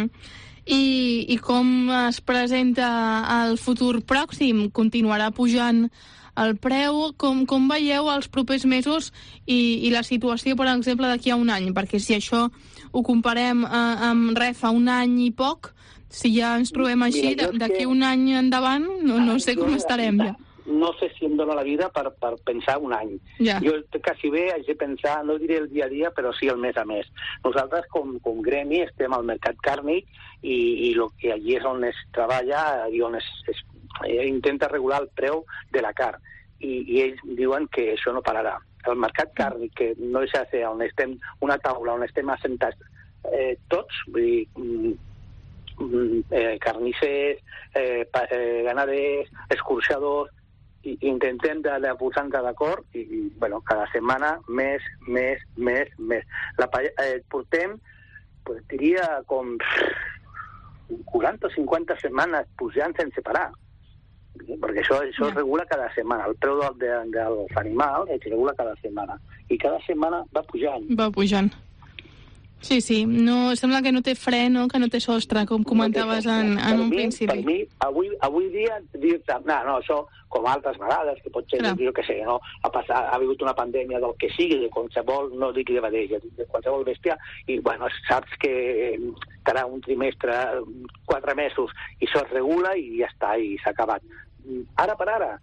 I com es presenta el futur pròxim? Continuarà pujant el preu? Com veieu els propers mesos i la situació, per exemple, d'aquí a un any? Perquè si això ho comparem amb fa un any i poc, si ja ens trobem així, d'aquí un any endavant, no sé com estarem ja. No sé si em dóna la vida per pensar un any. Ja. Jo quasi bé haig de pensar, no diré el dia a dia, però sí el mes a mes. Nosaltres, com gremi, estem al mercat càrnic i que allí és on es treballa i on es intenta regular el preu de la carn. I ells diuen que això no pararà. El mercat càrnic, que no deixa de ser on estem, una taula on estem assentats tots, vull dir, carnissers, ganaders, escorxadors, i intentem de posar-nos d'acord i, cada setmana més. Portem, diria, com 40 o 50 setmanes pujant sense parar, perquè això es regula cada setmana. El preu dels animals es regula cada setmana, i cada setmana va pujant. Va pujant. Sí, no, sembla que no té fre, no? Que no té sostre, com comentaves en un principi. Per mi, avui dia, això, com altres vegades, que pot ser, jo què sé, no? Ha hagut una pandèmia del que sigui, de qualsevol, no dic de vedella, de qualsevol bèstia, i, saps que estarà un trimestre, 4 mesos, i això es regula i ja està, i s'ha acabat. Ara per ara,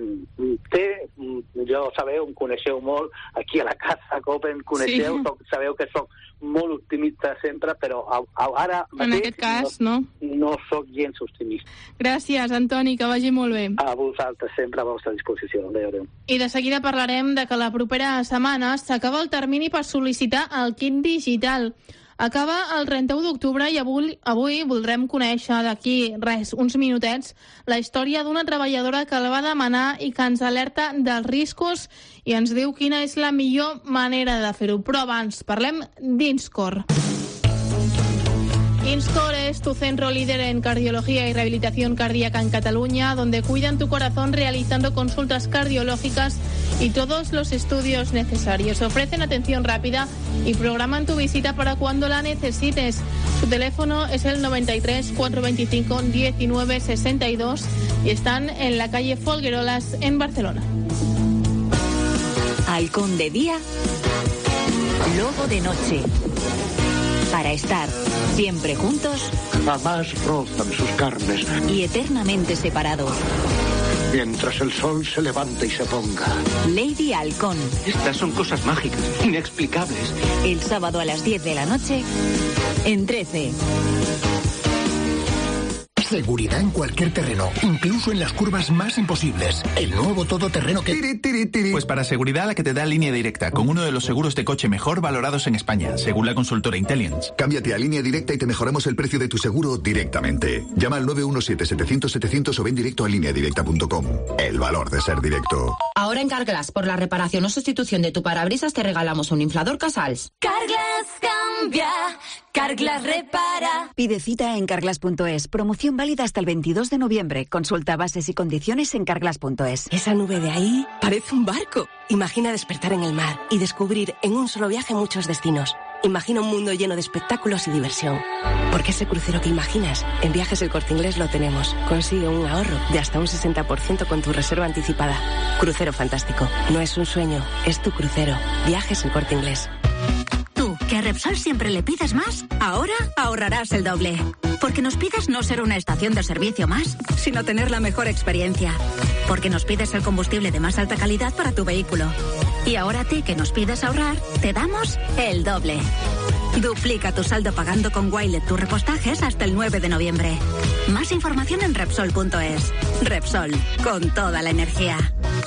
jo sabeu, em coneixeu molt aquí a la casa, com em coneixeu, sabeu que soc molt optimista sempre, però ara mateix, en aquest cas, no soc gens optimista. Gràcies, Antoni, que vagi molt bé. A vosaltres, sempre a vostra disposició. Adéu. I de seguida parlarem de que la propera setmana s'acaba el termini per sol·licitar el kit digital. Acaba el 31 d'octubre i avui voldrem conèixer d'aquí uns minutets la història d'una treballadora que el va demanar i que ens alerta dels riscos i ens diu quina és la millor manera de fer-ho. Però abans parlem d'Inscore. INSCORE es tu centro líder en cardiología y rehabilitación cardíaca en Cataluña, donde cuidan tu corazón realizando consultas cardiológicas y todos los estudios necesarios. Ofrecen atención rápida y programan tu visita para cuando la necesites. Su teléfono es el 93 425 19 62 y están en la calle Folguerolas en Barcelona. Halcón de día, lobo de noche. Para estar siempre juntos, jamás rozan sus carnes y eternamente separados. Mientras el sol se levante y se ponga. Lady Halcón. Estas son cosas mágicas, inexplicables. El sábado a las 10 de la noche, en 13. Seguridad en cualquier terreno, incluso en las curvas más imposibles. El nuevo todoterreno que... Pues para seguridad la que te da Línea Directa, con uno de los seguros de coche mejor valorados en España, según la consultora Intelligence. Cámbiate a Línea Directa y te mejoramos el precio de tu seguro directamente. Llama al 917-700-700 o ven directo a lineadirecta.com. El valor de ser directo. Ahora en Carglass, por la reparación o sustitución de tu parabrisas, te regalamos un inflador Casals. Carglass cambia, Carglass repara. Pide cita en carglass.es. Promoción válida hasta el 22 de noviembre. Consulta bases y condiciones en carglass.es. Esa nube de ahí parece un barco. Imagina despertar en el mar y descubrir en un solo viaje muchos destinos. Imagina un mundo lleno de espectáculos y diversión. Porque ese crucero que imaginas, en Viajes El Corte Inglés lo tenemos. Consigue un ahorro de hasta un 60% con tu reserva anticipada. Crucero fantástico. No es un sueño, es tu crucero. Viajes El Corte Inglés. Tú, que a Repsol siempre le pides más, ahora ahorrarás el doble. Porque nos pides no ser una estación de servicio más, sino tener la mejor experiencia. Porque nos pides el combustible de más alta calidad para tu vehículo. Y ahora a ti, que nos pides ahorrar, te damos el doble. Duplica tu saldo pagando con Wilet tus repostajes hasta el 9 de noviembre. Más información en Repsol.es. Repsol, con toda la energía.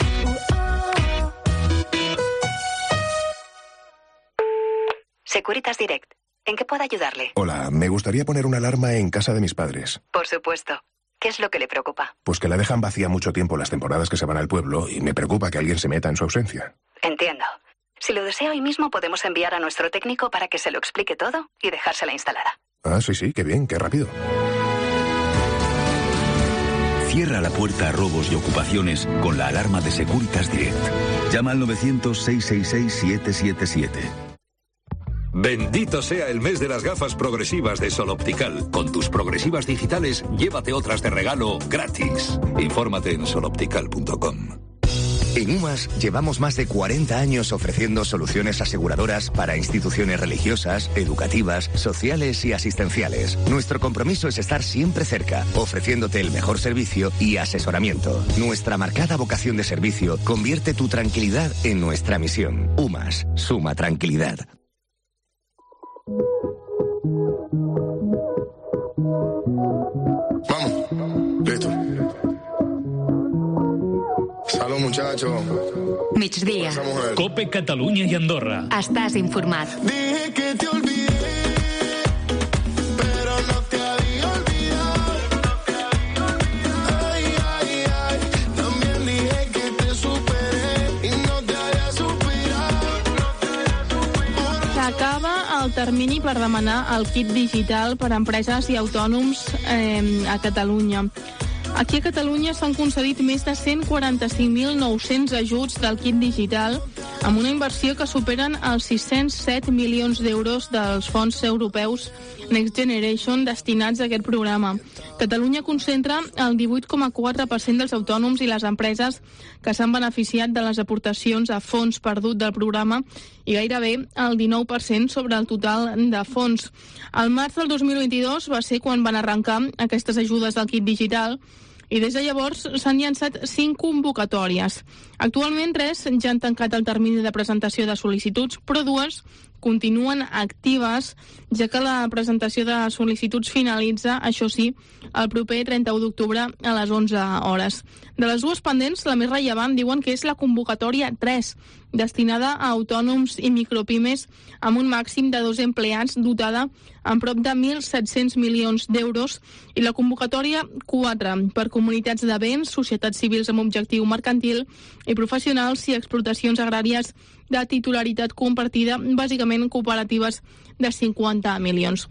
Securitas Direct. ¿En qué puedo ayudarle? Hola, me gustaría poner una alarma en casa de mis padres. Por supuesto. ¿Qué es lo que le preocupa? Pues que la dejan vacía mucho tiempo las temporadas que se van al pueblo y me preocupa que alguien se meta en su ausencia. Entiendo. Si lo desea hoy mismo podemos enviar a nuestro técnico para que se lo explique todo y dejársela instalada. Ah, sí, qué bien, qué rápido. Cierra la puerta a robos y ocupaciones con la alarma de Securitas Direct. Llama al 900-666-777. Bendito sea el mes de las gafas progresivas de Sol Optical. Con tus progresivas digitales, llévate otras de regalo gratis. Infórmate en soloptical.com. En UMAS llevamos más de 40 años ofreciendo soluciones aseguradoras para instituciones religiosas, educativas, sociales y asistenciales. Nuestro compromiso es estar siempre cerca, ofreciéndote el mejor servicio y asesoramiento. Nuestra marcada vocación de servicio convierte tu tranquilidad en nuestra misión. UMAS, suma tranquilidad. Vamos, listo. Salud, muchachos. Migdia. Cope Catalunya i Andorra. Estàs informat. Dije que te olvidé, pero no te había olvidado. Ay, ay, ay. También dije que te superé y no te había superado. S'acaba el termini per demanar el kit digital per a empreses i autònoms a Catalunya. Aquí a Catalunya s'han concedit més de 145.900 ajuts del kit digital amb una inversió que superen els 607 milions d'euros dels fons europeus Next Generation destinats a aquest programa. Catalunya concentra el 18,4% dels autònoms i les empreses que s'han beneficiat de les aportacions a fons perdut del programa i gairebé el 19% sobre el total de fons. Al març del 2022 va ser quan van arrencar aquestes ajudes del kit digital i des de llavors s'han llançat 5 convocatòries. Actualment 3 ja han tancat el termini de presentació de sol·licituds, però 2 continuen actives, ja que la presentació de sol·licituds finalitza, això sí, el proper 31 d'octubre a les 11 hores. De les 2 pendents, la més rellevant diuen que és la convocatòria 3, destinada a autònoms i micropimes amb un màxim de 2 empleats, dotada amb prop de 1.700 milions d'euros, i la convocatòria 4 per comunitats de béns, societats civils amb objectiu mercantil i professionals i explotacions agràries de titularitat compartida, bàsicament cooperatives de 50 milions.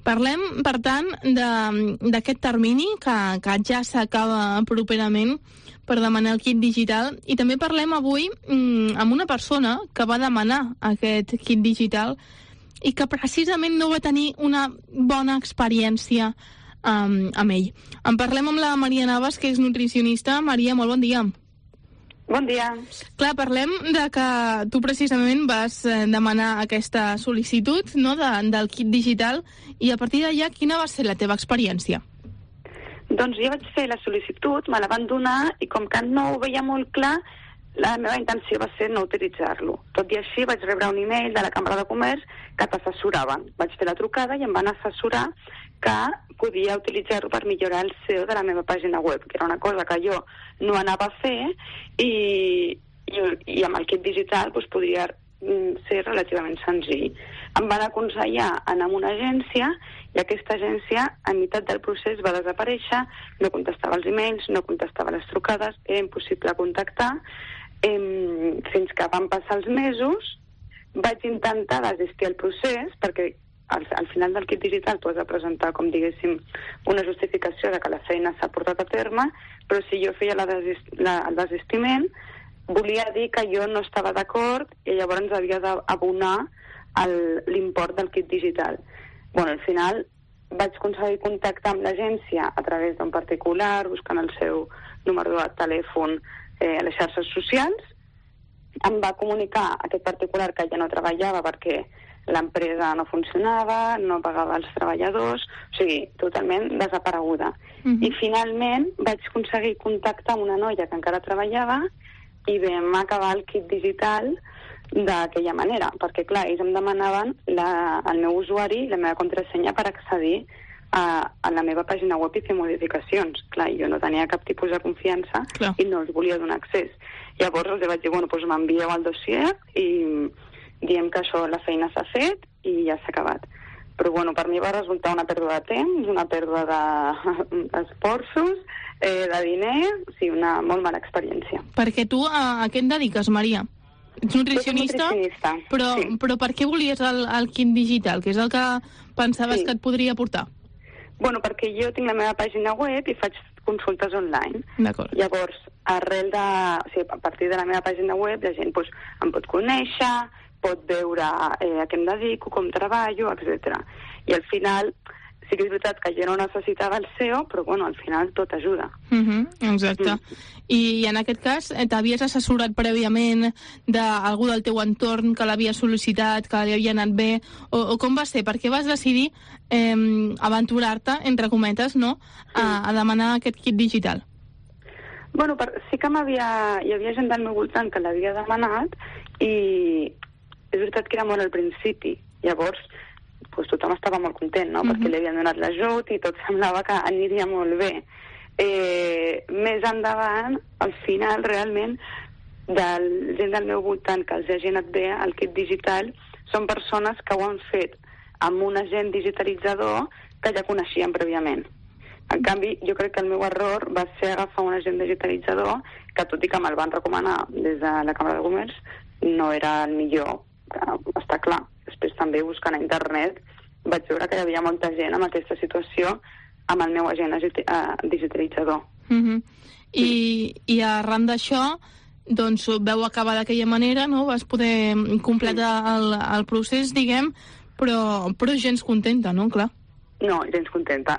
Parlem, per tant, d'aquest termini que ja s'acaba properament per demanar el kit digital, i també parlem avui amb una persona que va demanar aquest kit digital i que precisament no va tenir una bona experiència amb ell. En parlem amb la Maria Navas, que és nutricionista. Maria, molt bon dia. Bon dia. Clar, parlem de que tu precisament vas demanar aquesta sol·licitud, no, del kit digital, i a partir d'allà quina va ser la teva experiència? Doncs jo vaig fer la sol·licitud, me la van donar, i com que no ho veia molt clar, la meva intenció va ser no utilitzar-lo. Tot i així vaig rebre un email de la Cambra de Comerç que t'assessoraven. Vaig fer la trucada i em van assessorar que podia utilitzar-ho per millorar el SEO de la meva pàgina web, que era una cosa que jo no anava a fer, i amb el kit digital doncs, podria ser relativament senzill. Em van aconsellar anar a una agència, i aquesta agència, a meitat del procés, va desaparèixer, no contestava els emails, no contestava les trucades, era impossible contactar, fins que van passar els mesos. Vaig intentar desistir el procés, perquè al final del kit digital tu has de presentar, com diguéssim, una justificació de que la feina s'ha portat a terme, però si jo feia el desistiment, volia dir que jo no estava d'acord i llavors havia d'abonar l'import del kit digital. Bueno, al final vaig aconseguir contactar amb l'agència a través d'un particular, buscant el seu número de telèfon a les xarxes socials. Em va comunicar aquest particular que ja no treballava perquè l'empresa no funcionava, no pagava els treballadors, o sigui, totalment desapareguda. I finalment vaig aconseguir contactar amb una noia que encara treballava i vam acabar el kit digital d'aquella manera, perquè clar, ells em demanaven el meu usuari i la meva contrasenya per accedir a la meva pàgina web i fer modificacions. Clar, jo no tenia cap tipus de confiança i no els volia donar accés. Llavors els vaig dir, bueno, doncs m'envieu el dossier i diem que això, la feina s'ha fet i ja s'ha acabat. Però bueno, per mi va resultar una pèrdua de temps, una pèrdua d'esforços, de diner, o sigui, una molt mala experiència. Perquè tu a què et dediques, Maria? Ets nutricionista, però per què volies el kit digital? Que és el que pensaves que et podria aportar? Bueno, perquè jo tinc la meva pàgina web i faig consultes online. D'acord. Llavors, a partir de la meva pàgina web, la gent em pot conèixer, pot veure a què em dedico, com treballo, etc. I al final, sí que és veritat que jo no necessitava el SEO, però bueno, al final tot ajuda. Exacte. I en aquest cas, t'havies assessorat prèviament d'algú del teu entorn que l'havia sol·licitat, que li havia anat bé, o com va ser? Per què vas decidir aventurar-te, entre cometes, no?, a demanar aquest kit digital? Bueno, sí que hi havia gent del meu voltant que l'havia demanat i és veritat que era molt al principi. Llavors, tothom estava molt content, no?, perquè li havien donat l'ajut i tot semblava que aniria molt bé. Més endavant, al final, realment, gent del meu voltant que els hagi anat bé al kit digital són persones que ho han fet amb un agent digitalitzador que ja coneixien prèviament. En canvi, jo crec que el meu error va ser agafar un agent digitalitzador que, tot i que me'l van recomanar des de la Cambra de Comerç, no era el millor. Està clar. Després també buscant a internet vaig veure que hi havia molta gent en aquesta situació amb el meu agent digitalitzador. I arran d'això, doncs veu acabar d'aquella manera, no? Vas poder completar el procés, diguem, però gens contenta, no? Clar. No, gens contenta.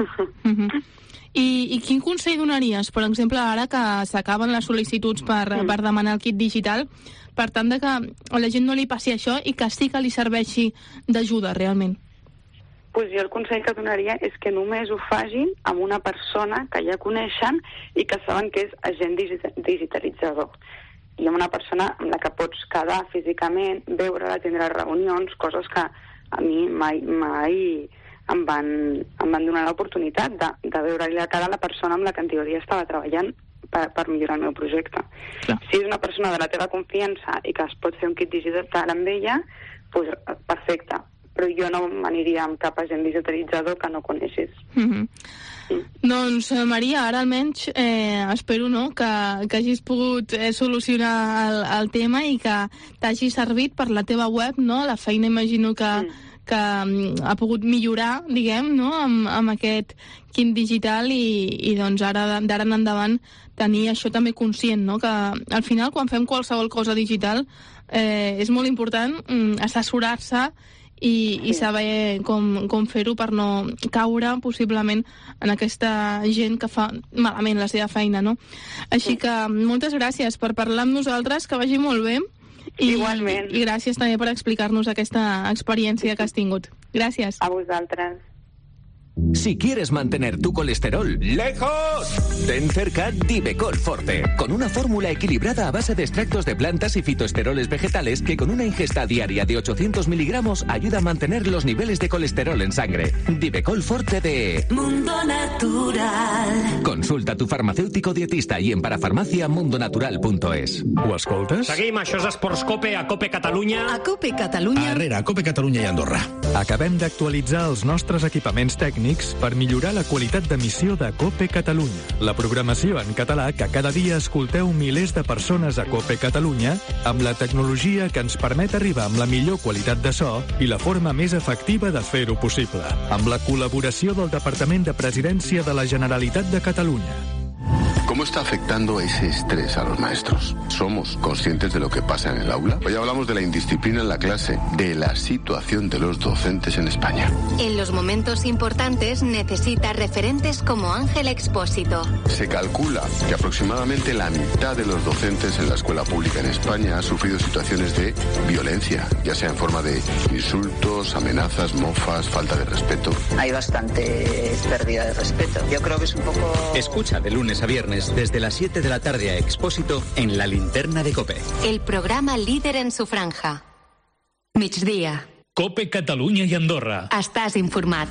I quin consell donaries, per exemple, ara que s'acaben les sol·licituds per demanar el kit digital, per tant que a la gent no li passi això i que sí que li serveixi d'ajuda, realment? Pues jo el consell que donaria és que només ho facin amb una persona que ja coneixen i que saben que és agent digitalitzador. I amb una persona amb la que pots quedar físicament, veure-la, tindre reunions, coses que a mi mai em van donar l'oportunitat de veure-li la cara a la persona amb la que en teoria estava treballant per millorar el meu projecte. Si és una persona de la teva confiança i que es pot fer un kit digital amb ella, doncs perfecte. Però jo no m'aniria amb cap agent digitalitzador que no coneixis. Doncs, Maria, ara almenys espero, no?, que hagis pogut solucionar el tema i que t'hagi servit per la teva web, no?, la feina imagino que que ha pogut millorar, diguem, no? amb aquest quint digital i doncs d'ara en endavant tenir això també conscient, no? Que al final quan fem qualsevol cosa digital és molt important assessorar-se i saber com fer-ho per no caure possiblement en aquesta gent que fa malament la seva feina, no? Així que moltes gràcies per parlar amb nosaltres, que vagi molt bé. Igualment. I gràcies també per explicar-nos aquesta experiència que has tingut. Gràcies. A vosaltres. Si quieres mantener tu colesterol lejos, ten cerca Divecol Forte, con una fórmula equilibrada a base de extractos de plantas y fitoesteroles vegetales que con una ingesta diaria de 800 miligramos ayuda a mantener los niveles de colesterol en sangre. Divecol Forte de Mundo Natural. Consulta a tu farmacéutico dietista i en parafarmàcia mundonatural.es. Ho escoltes? Seguim, això és Esports Cope, a Cope Catalunya. A Cope Catalunya. Arrere, a Cope Catalunya i Andorra. Acabem d'actualitzar els nostres equipaments tècnics per millorar la qualitat d'emissió de Cope Catalunya. La programació en català que cada dia escolteu milers de persones a Cope Catalunya amb la tecnologia que ens permet arribar amb la millor qualitat de so i la forma més efectiva de fer-ho possible. Amb la col·laboració del Departament de Presidència de la Generalitat de Catalunya. ¿Cómo está afectando ese estrés a los maestros? ¿Somos conscientes de lo que pasa en el aula? Hoy hablamos de la indisciplina en la clase, de la situación de los docentes en España. En los momentos importantes necesita referentes como Ángel Expósito. Se calcula que aproximadamente la mitad de los docentes en la escuela pública en España ha sufrido situaciones de violencia, ya sea en forma de insultos, amenazas, mofas, falta de respeto. Hay bastante pérdida de respeto. Yo creo que es un poco... Escucha de lunes a viernes desde las 7 de la tarde a Expósito en La Linterna de COPE. El programa líder en su franja. Migdia. COPE Catalunya i Andorra. Estàs informat.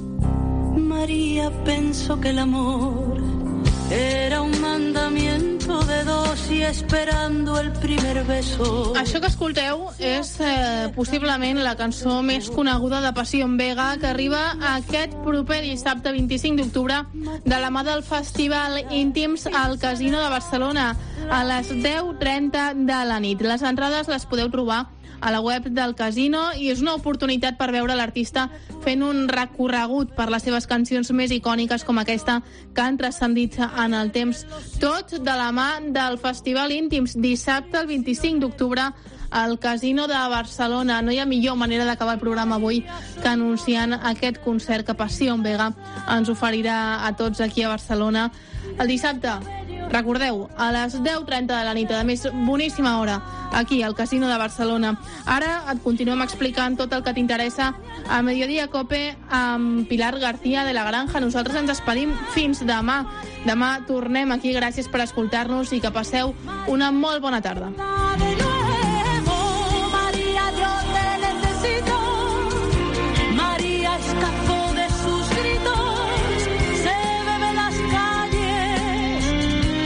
María pensó que el amor era un mandamiento de dos y esperando el primer beso. Això que escolteu és possiblement la cançó més coneguda de Passió en Vega, que arriba aquest proper dissabte 25 d'octubre de la mà del Festival Íntims al Casino de Barcelona a les 10:30 de la nit. Les entrades les podeu trobar a la web del casino i és una oportunitat per veure l'artista fent un recorregut per les seves cancions més icòniques com aquesta que han transcendit en el temps. Tot de la mà del Festival Íntims, dissabte el 25 d'octubre al Casino de Barcelona. No hi ha millor manera d'acabar el programa avui que anunciant aquest concert que Passió en Vega ens oferirà a tots aquí a Barcelona el dissabte. Recordeu, a les 10:30 de la nit, a més, boníssima hora, aquí, al Casino de Barcelona. Ara et continuem explicant tot el que t'interessa a Mediodía Cope amb Pilar García de la Granja. Nosaltres ens despedim fins demà. Demà tornem aquí, gràcies per escoltar-nos i que passeu una molt bona tarda.